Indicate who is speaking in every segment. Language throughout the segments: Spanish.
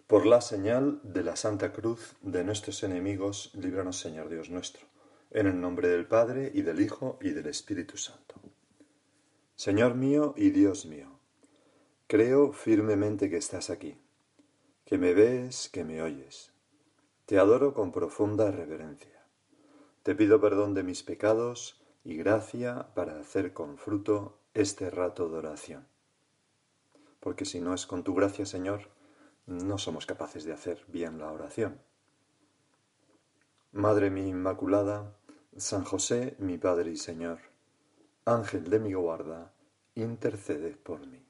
Speaker 1: Por la señal de la Santa Cruz de nuestros enemigos, líbranos, Señor Dios nuestro. En el nombre del Padre, y del Hijo, y del Espíritu Santo. Señor mío y Dios mío, creo firmemente que estás aquí, que me ves, que me oyes. Te adoro con profunda reverencia. Te pido perdón de mis pecados y gracia para hacer con fruto este rato de oración. Porque si no es con tu gracia, Señor, no somos capaces de hacer bien la oración. Madre mi Inmaculada, San José, mi Padre y Señor, Ángel de mi guarda, intercede por mí.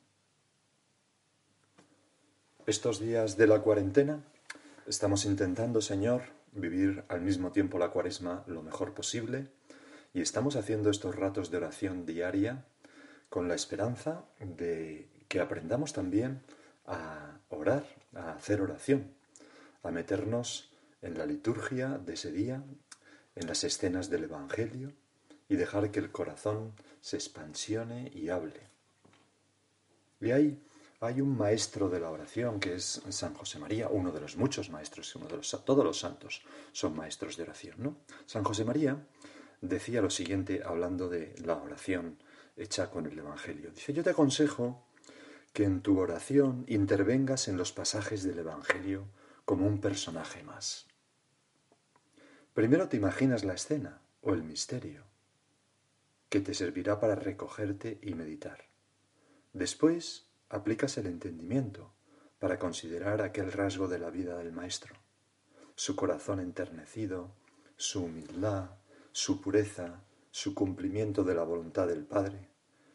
Speaker 1: Estos días de la cuarentena estamos intentando, Señor, vivir al mismo tiempo la Cuaresma lo mejor posible y estamos haciendo estos ratos de oración diaria con la esperanza de que aprendamos también a orar, a hacer oración, a meternos en la liturgia de ese día, en las escenas del Evangelio y dejar que el corazón se expansione y hable. Y hay un maestro de la oración que es San José María, uno de los muchos maestros, todos los santos son maestros de oración, ¿no? San José María decía lo siguiente hablando de la oración hecha con el Evangelio. Dice, yo te aconsejo que en tu oración intervengas en los pasajes del Evangelio como un personaje más. Primero te imaginas la escena o el misterio, que te servirá para recogerte y meditar. Después aplicas el entendimiento para considerar aquel rasgo de la vida del Maestro, su corazón enternecido, su humildad, su pureza, su cumplimiento de la voluntad del Padre.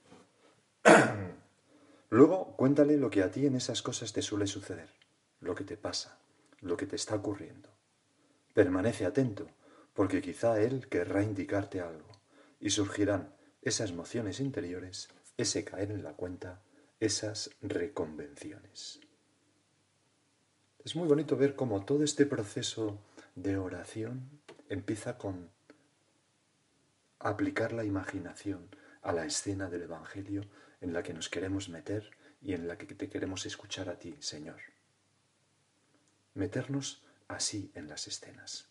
Speaker 1: Luego cuéntale lo que a ti en esas cosas te suele suceder, lo que te pasa, lo que te está ocurriendo. Permanece atento, porque quizá Él querrá indicarte algo, y surgirán esas mociones interiores, ese caer en la cuenta, esas reconvenciones. Es muy bonito ver cómo todo este proceso de oración empieza con aplicar la imaginación a la escena del Evangelio en la que nos queremos meter y en la que te queremos escuchar a ti, Señor. Meternos así en las escenas.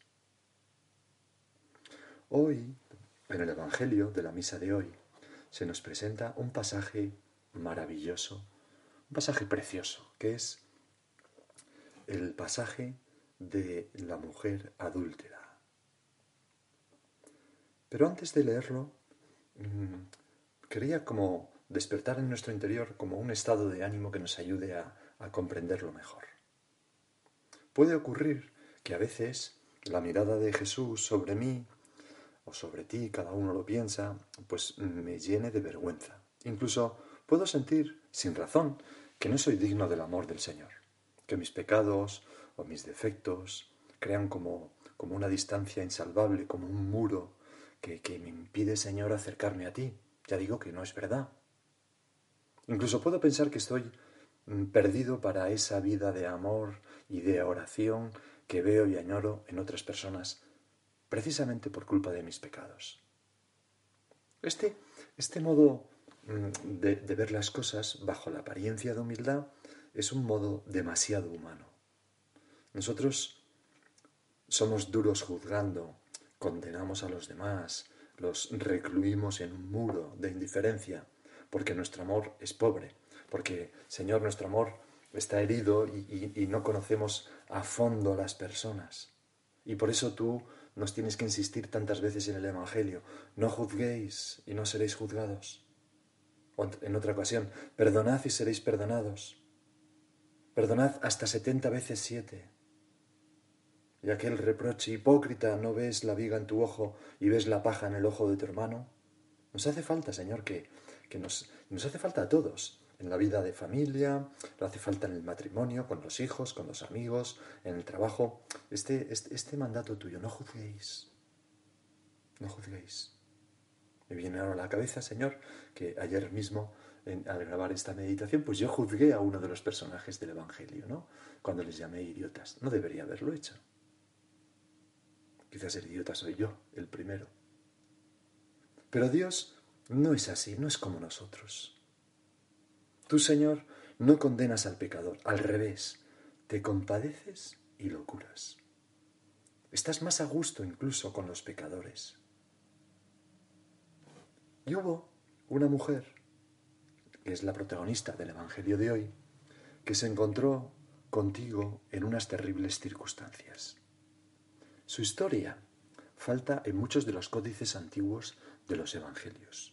Speaker 1: Hoy, en el Evangelio de la misa de hoy, se nos presenta un pasaje maravilloso, un pasaje precioso, que es el pasaje de la mujer adúltera. Pero antes de leerlo, quería como despertar en nuestro interior como un estado de ánimo que nos ayude a comprenderlo mejor. Puede ocurrir que a veces la mirada de Jesús sobre mí o sobre ti, cada uno lo piensa, pues me llene de vergüenza. Incluso puedo sentir, sin razón, que no soy digno del amor del Señor, que mis pecados o mis defectos crean como una distancia insalvable, como un muro que me impide, Señor, acercarme a ti. Ya digo que no es verdad. Incluso puedo pensar que estoy perdido para esa vida de amor y de oración que veo y añoro en otras personas, precisamente por culpa de mis pecados. Este modo de ver las cosas bajo la apariencia de humildad es un modo demasiado humano. Nosotros somos duros juzgando, condenamos a los demás, los recluimos en un muro de indiferencia, porque nuestro amor es pobre, porque, Señor, nuestro amor está herido y no conocemos a fondo a las personas. Y por eso tú nos tienes que insistir tantas veces en el Evangelio, no juzguéis y no seréis juzgados. O en otra ocasión, perdonad y seréis perdonados. Perdonad hasta 70 veces 7. Y aquel reproche hipócrita, ¿no ves la viga en tu ojo y ves la paja en el ojo de tu hermano? Nos hace falta, Señor, que nos hace falta a todos, en la vida de familia, nos hace falta en el matrimonio, con los hijos, con los amigos, en el trabajo. Este mandato tuyo, no juzguéis, no juzguéis. Me viene ahora a la cabeza, Señor, que ayer mismo, al grabar esta meditación, pues yo juzgué a uno de los personajes del Evangelio, ¿no? Cuando les llamé idiotas. No debería haberlo hecho. Quizás el idiota soy yo, el primero. Pero Dios no es así, no es como nosotros. Tú, Señor, no condenas al pecador, al revés. te compadeces y lo curas. Estás más a gusto incluso con los pecadores. Y hubo una mujer, que es la protagonista del Evangelio de hoy, que se encontró contigo en unas terribles circunstancias. Su historia falta en muchos de los códices antiguos de los Evangelios.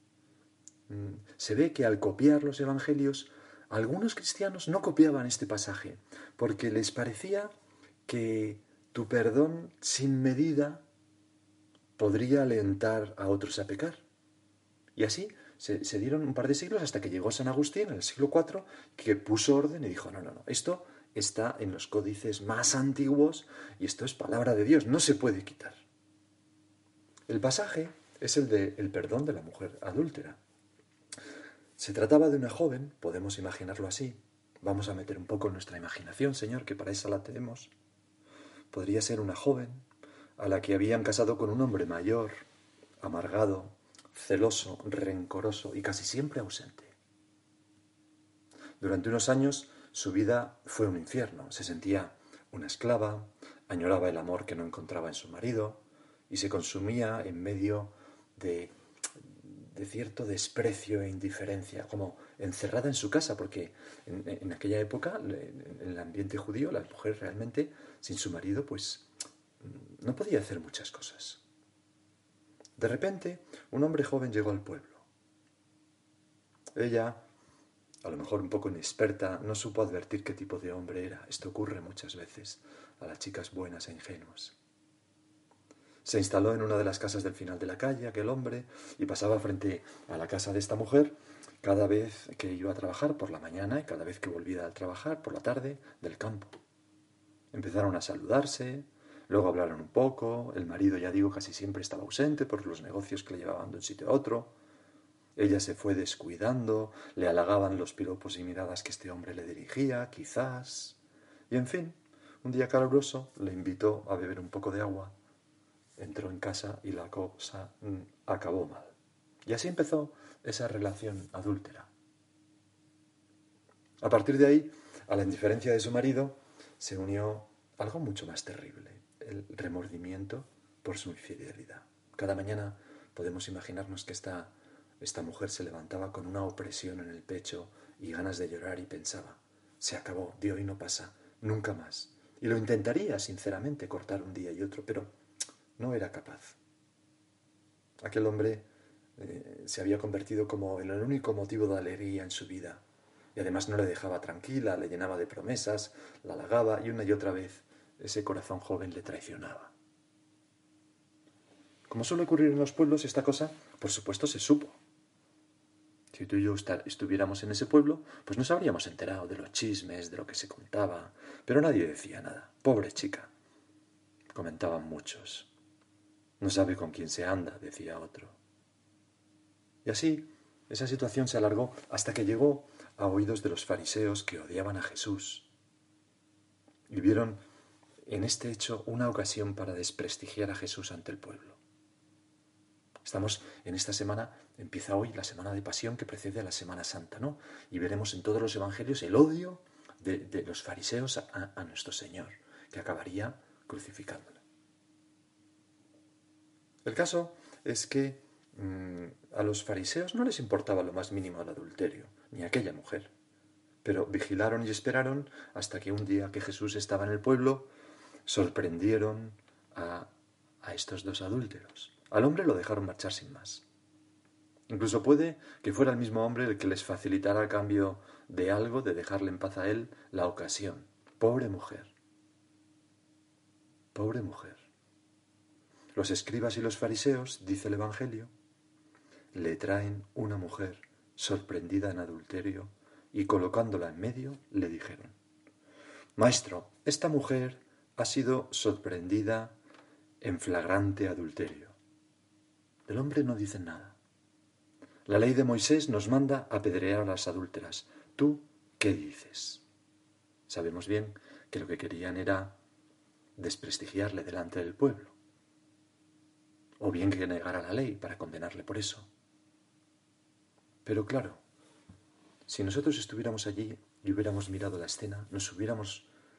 Speaker 1: Se ve que al copiar los Evangelios, algunos cristianos no copiaban este pasaje, porque les parecía que tu perdón sin medida podría alentar a otros a pecar. Y así se dieron un par de siglos hasta que llegó San Agustín en el siglo IV, que puso orden y dijo, no, esto está en los códices más antiguos y esto es palabra de Dios, no se puede quitar. El pasaje es el del perdón de la mujer adúltera. Se trataba de una joven, podemos imaginarlo así. Vamos a meter un poco en nuestra imaginación, Señor, que para eso la tenemos. Podría ser una joven a la que habían casado con un hombre mayor, amargado, celoso, rencoroso y casi siempre ausente. Durante unos años su vida fue un infierno. Se sentía una esclava, añoraba el amor que no encontraba en su marido y se consumía en medio de cierto desprecio e indiferencia, como encerrada en su casa, porque en aquella época, en el ambiente judío, la mujer realmente, sin su marido, pues no podía hacer muchas cosas. De repente, un hombre joven llegó al pueblo. Ella, a lo mejor un poco inexperta, no supo advertir qué tipo de hombre era. Esto ocurre muchas veces a las chicas buenas e ingenuas. Se instaló en una de las casas del final de la calle, aquel hombre, y pasaba frente a la casa de esta mujer cada vez que iba a trabajar por la mañana y cada vez que volvía a trabajar por la tarde del campo. Empezaron a saludarse, luego hablaron un poco, el marido, ya digo, casi siempre estaba ausente por los negocios que le llevaban de un sitio a otro. Ella se fue descuidando, le halagaban los piropos y miradas que este hombre le dirigía, quizás. Y en fin, un día caluroso le invitó a beber un poco de agua. Entró en casa y la cosa acabó mal. Y así empezó esa relación adúltera. A partir de ahí, a la indiferencia de su marido, se unió algo mucho más terrible, el remordimiento por su infidelidad. Cada mañana podemos imaginarnos que esta mujer se levantaba con una opresión en el pecho y ganas de llorar y pensaba, se acabó, de hoy no pasa, nunca más. Y lo intentaría, sinceramente, cortar un día y otro, pero no era capaz. Aquel hombre se había convertido como en el único motivo de alegría en su vida. Y además no le dejaba tranquila, le llenaba de promesas, la halagaba y una y otra vez ese corazón joven le traicionaba. Como suele ocurrir en los pueblos, esta cosa, por supuesto, se supo. Si tú y yo estuviéramos en ese pueblo, pues nos habríamos enterado de los chismes, de lo que se contaba, pero nadie decía nada. Pobre chica, comentaban muchos. No sabe con quién se anda, decía otro. Y así, esa situación se alargó hasta que llegó a oídos de los fariseos que odiaban a Jesús. Y vieron en este hecho una ocasión para desprestigiar a Jesús ante el pueblo. Estamos en esta semana, empieza hoy la semana de pasión que precede a la Semana Santa, ¿no? Y veremos en todos los evangelios el odio de los fariseos a nuestro Señor, que acabaría crucificándolo. El caso es que a los fariseos no les importaba lo más mínimo el adulterio, ni aquella mujer. Pero vigilaron y esperaron hasta que un día que Jesús estaba en el pueblo, sorprendieron a estos dos adúlteros. Al hombre lo dejaron marchar sin más. Incluso puede que fuera el mismo hombre el que les facilitara a cambio de algo, de dejarle en paz a él, la ocasión. Pobre mujer. Pobre mujer. Los escribas y los fariseos, dice el Evangelio, le traen una mujer sorprendida en adulterio y colocándola en medio le dijeron, Maestro, esta mujer ha sido sorprendida en flagrante adulterio. Del hombre no dicen nada. La ley de Moisés nos manda apedrear a las adúlteras. ¿Tú qué dices? Sabemos bien que lo que querían era desprestigiarle delante del pueblo. O bien que negara la ley para condenarle por eso. Pero claro, si nosotros estuviéramos allí y hubiéramos mirado la escena, nos hubiéramos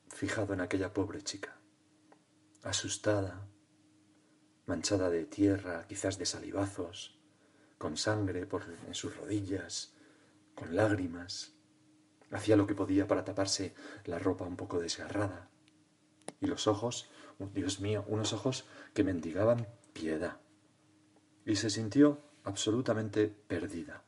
Speaker 1: fijado en aquella pobre chica, asustada, manchada de tierra, quizás de salivazos, con sangre en sus rodillas, con lágrimas. Hacía lo que podía para taparse la ropa un poco desgarrada. Y los ojos, Dios mío, unos ojos que mendigaban piedad. Y se sintió absolutamente perdida.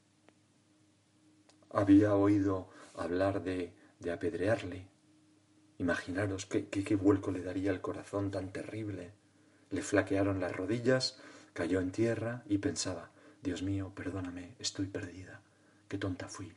Speaker 1: Había oído hablar de apedrearle. Imaginaros qué vuelco le daría el corazón tan terrible. Le flaquearon las rodillas, cayó en tierra y pensaba, Dios mío, perdóname, estoy perdida, qué tonta fui.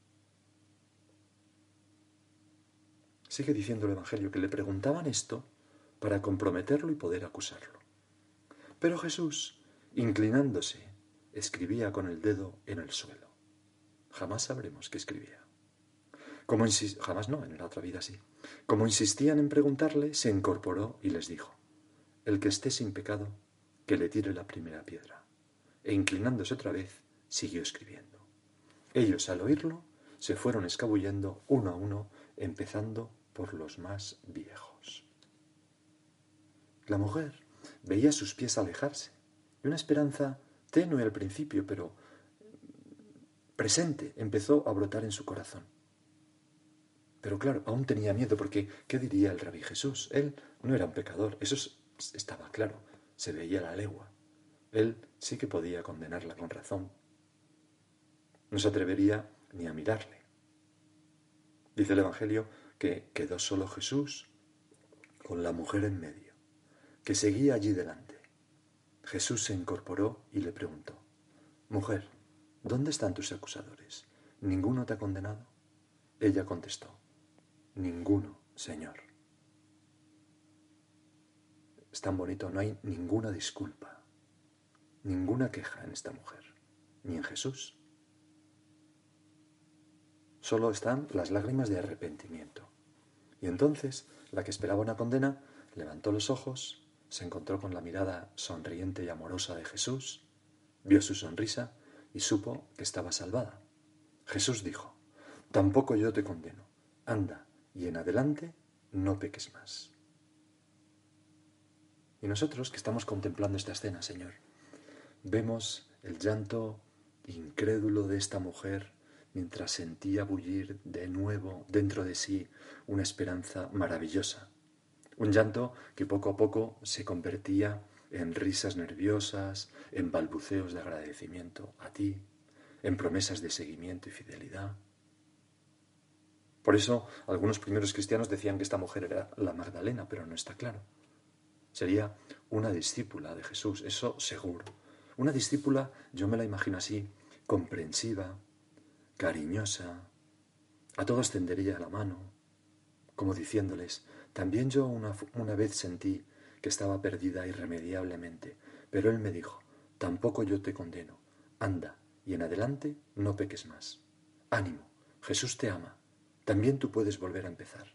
Speaker 1: Sigue diciendo el Evangelio que le preguntaban esto para comprometerlo y poder acusarlo. Pero Jesús, inclinándose, escribía con el dedo en el suelo. Jamás sabremos qué escribía. Jamás no, en la otra vida sí. Como insistían en preguntarle, se incorporó y les dijo, el que esté sin pecado, que le tire la primera piedra. E inclinándose otra vez, siguió escribiendo. Ellos, al oírlo, se fueron escabullendo uno a uno, empezando por los más viejos. La mujer veía sus pies alejarse, y una esperanza tenue al principio, pero presente, empezó a brotar en su corazón. Pero claro, aún tenía miedo porque ¿qué diría el Rabí Jesús? Él no era un pecador, eso estaba claro, se veía a la legua. Él sí que podía condenarla con razón. No se atrevería ni a mirarle. Dice el Evangelio que quedó solo Jesús con la mujer en medio, que seguía allí delante. Jesús se incorporó y le preguntó, mujer, ¿dónde están tus acusadores? ¿Ninguno te ha condenado? Ella contestó, ninguno, Señor. Es tan bonito, no hay ninguna disculpa, ninguna queja en esta mujer, ni en Jesús. Solo están las lágrimas de arrepentimiento. Y entonces, la que esperaba una condena, levantó los ojos, se encontró con la mirada sonriente y amorosa de Jesús, vio su sonrisa y supo que estaba salvada. Jesús dijo, tampoco yo te condeno, anda, y en adelante no peques más. Y nosotros que estamos contemplando esta escena, Señor, vemos el llanto incrédulo de esta mujer mientras sentía bullir de nuevo dentro de sí una esperanza maravillosa. Un llanto que poco a poco se convertía en risas nerviosas, en balbuceos de agradecimiento a ti, en promesas de seguimiento y fidelidad. Por eso algunos primeros cristianos decían que esta mujer era la Magdalena, pero no está claro. Sería una discípula de Jesús, eso seguro. Una discípula, yo me la imagino así, comprensiva, cariñosa, a todos tendería la mano, como diciéndoles, también yo una vez sentí que estaba perdida irremediablemente, pero él me dijo, tampoco yo te condeno, anda, y en adelante no peques más. Ánimo, Jesús te ama, también tú puedes volver a empezar.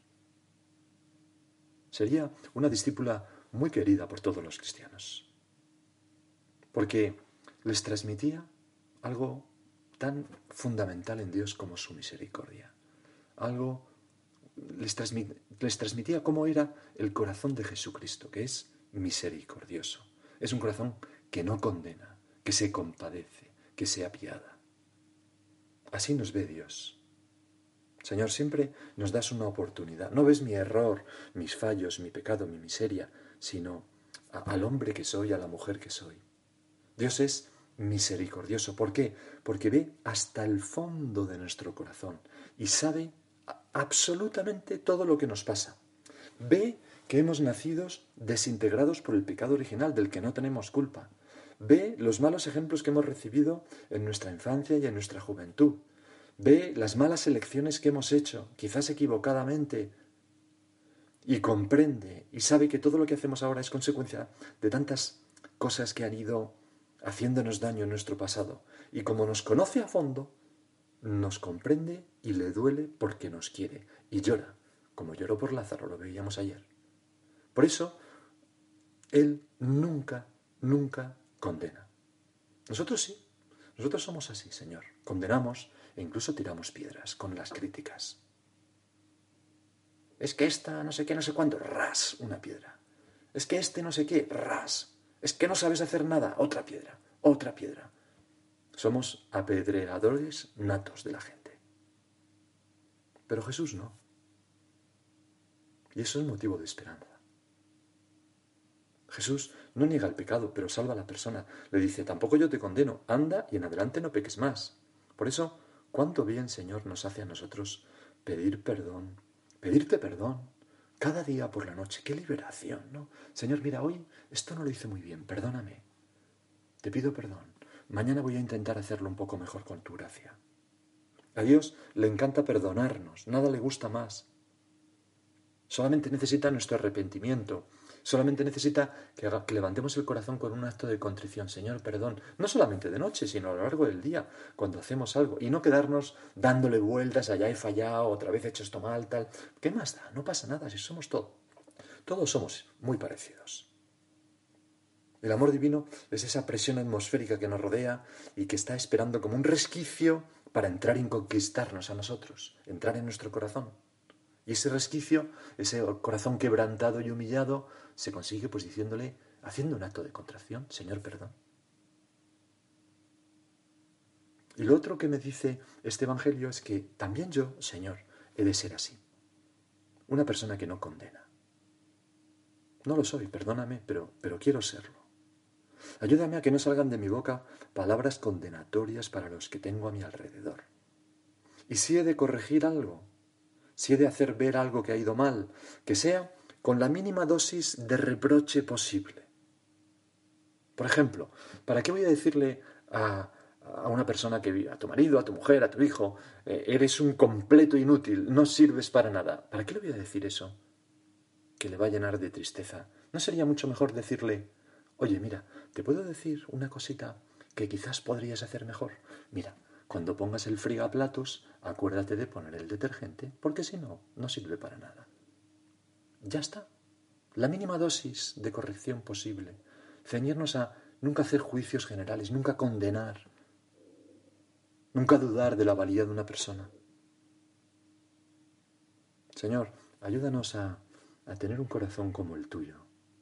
Speaker 1: Sería una discípula muy querida por todos los cristianos, porque les transmitía algo tan fundamental en Dios como su misericordia. Algo les transmitía cómo era el corazón de Jesucristo, que es misericordioso. Es un corazón que no condena, que se compadece, que se apiada. Así nos ve Dios. Señor, siempre nos das una oportunidad. No ves mi error, mis fallos, mi pecado, mi miseria, sino al hombre que soy, a la mujer que soy. Dios es misericordioso. ¿Por qué? Porque ve hasta el fondo de nuestro corazón y sabe absolutamente todo lo que nos pasa. Ve que hemos nacido desintegrados por el pecado original del que no tenemos culpa. Ve los malos ejemplos que hemos recibido en nuestra infancia y en nuestra juventud. Ve las malas elecciones que hemos hecho, quizás equivocadamente, y comprende y sabe que todo lo que hacemos ahora es consecuencia de tantas cosas que han ido haciéndonos daño en nuestro pasado. Y como nos conoce a fondo, nos comprende y le duele porque nos quiere. Y llora, como lloró por Lázaro, lo veíamos ayer. Por eso, Él nunca, nunca condena. Nosotros sí, nosotros somos así, Señor. Condenamos e incluso tiramos piedras con las críticas. Es que esta no sé qué, no sé cuánto, ras, una piedra. Es que este no sé qué, ras. Es que no sabes hacer nada, otra piedra, otra piedra. Somos apedreadores natos de la gente. Pero Jesús no. Y eso es motivo de esperanza. Jesús no niega el pecado, pero salva a la persona. Le dice, tampoco yo te condeno, anda y en adelante no peques más. Por eso, cuánto bien, Señor, nos hace a nosotros pedir perdón, pedirte perdón, cada día por la noche. ¡Qué liberación!, ¿no? Señor, mira, hoy esto no lo hice muy bien, perdóname. Te pido perdón. Mañana voy a intentar hacerlo un poco mejor con tu gracia. A Dios le encanta perdonarnos, nada le gusta más. Solamente necesita nuestro arrepentimiento. Solamente necesita que levantemos el corazón con un acto de contrición. Señor, perdón, no solamente de noche, sino a lo largo del día, cuando hacemos algo. Y no quedarnos dándole vueltas, allá he fallado, otra vez he hecho esto mal, tal. ¿Qué más da? No pasa nada, si somos todos. Todos somos muy parecidos. El amor divino es esa presión atmosférica que nos rodea y que está esperando como un resquicio para entrar y conquistarnos a nosotros, entrar en nuestro corazón. Y ese resquicio, ese corazón quebrantado y humillado, se consigue pues diciéndole, haciendo un acto de contrición, Señor, perdón. Y lo otro que me dice este Evangelio es que también yo, Señor, he de ser así. Una persona que no condena. No lo soy, perdóname, pero quiero serlo. Ayúdame a que no salgan de mi boca palabras condenatorias para los que tengo a mi alrededor. Y si he de corregir algo, si he de hacer ver algo que ha ido mal, que sea con la mínima dosis de reproche posible. Por ejemplo, ¿para qué voy a decirle a una persona que, a tu marido, a tu mujer, a tu hijo, eres un completo inútil, no sirves para nada? ¿Para qué le voy a decir eso? Que le va a llenar de tristeza. ¿No sería mucho mejor decirle, oye, mira, te puedo decir una cosita que quizás podrías hacer mejor? Mira, cuando pongas el frigaplatos, acuérdate de poner el detergente, porque si no, no sirve para nada. Ya está. La mínima dosis de corrección posible. Ceñirnos a nunca hacer juicios generales, nunca condenar, nunca dudar de la valía de una persona. Señor, ayúdanos a tener un corazón como el tuyo.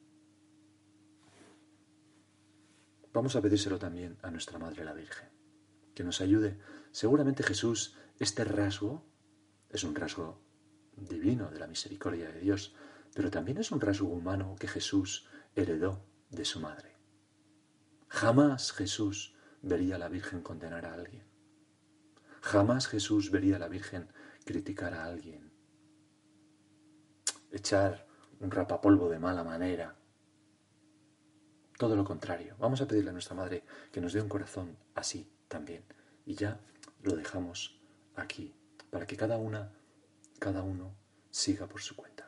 Speaker 1: Vamos a pedírselo también a nuestra Madre la Virgen, que nos ayude. Seguramente Jesús, este rasgo, es un rasgo divino de la misericordia de Dios, pero también es un rasgo humano que Jesús heredó de su madre. Jamás Jesús vería a la Virgen condenar a alguien. Jamás Jesús vería a la Virgen criticar a alguien, echar un rapapolvo de mala manera. Todo lo contrario. Vamos a pedirle a nuestra Madre que nos dé un corazón así también. Y ya lo dejamos aquí, para que cada uno siga por su cuenta.